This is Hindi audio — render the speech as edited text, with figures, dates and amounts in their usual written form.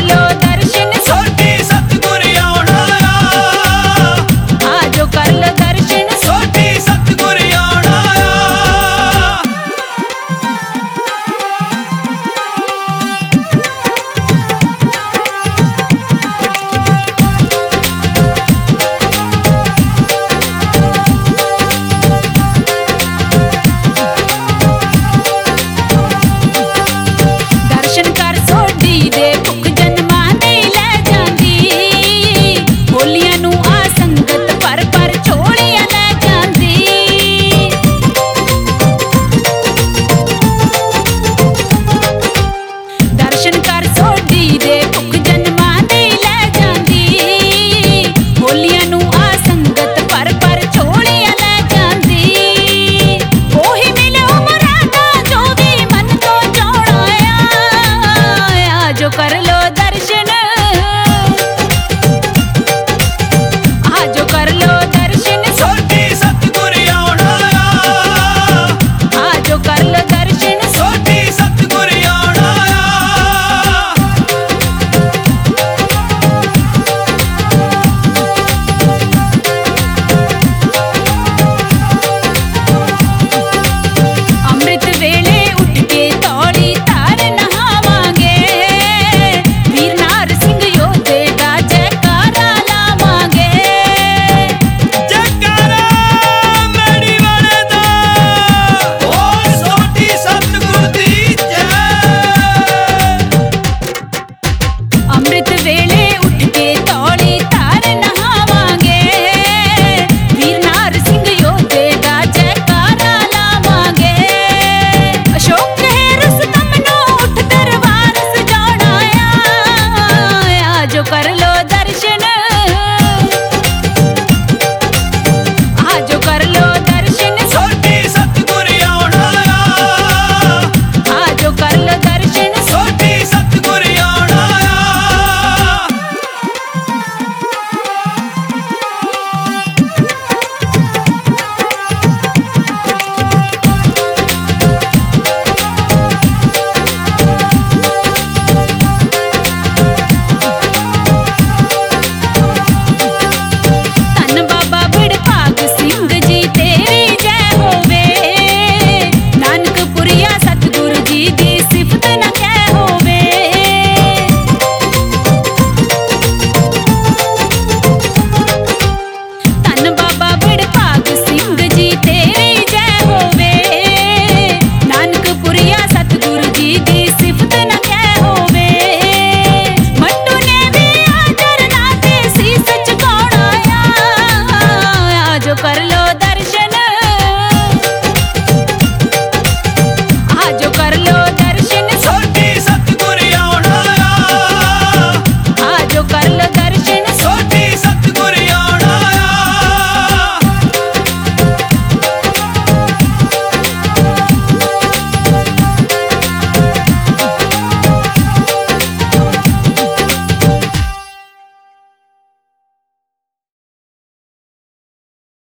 लो दर्शन सोढ़ी सतगुर आउणा आ। आजो कर लो दर्शन सोढ़ी सतगुर आउणा आ। दर्शन कर सोढ़ी दे भुख जन्मां दी लै जांदी होलियां नूं आ संगत पर झोलियां लै जांदी दर्शन कर सोढ़ी दे भुख जन्मां दी लै जांदी होलियां नूं आ संगत पर झोलियां लै जांदी ओही मिले मुरादा जो भी मन तो चाहणा आ। आजो कर लो दर्शन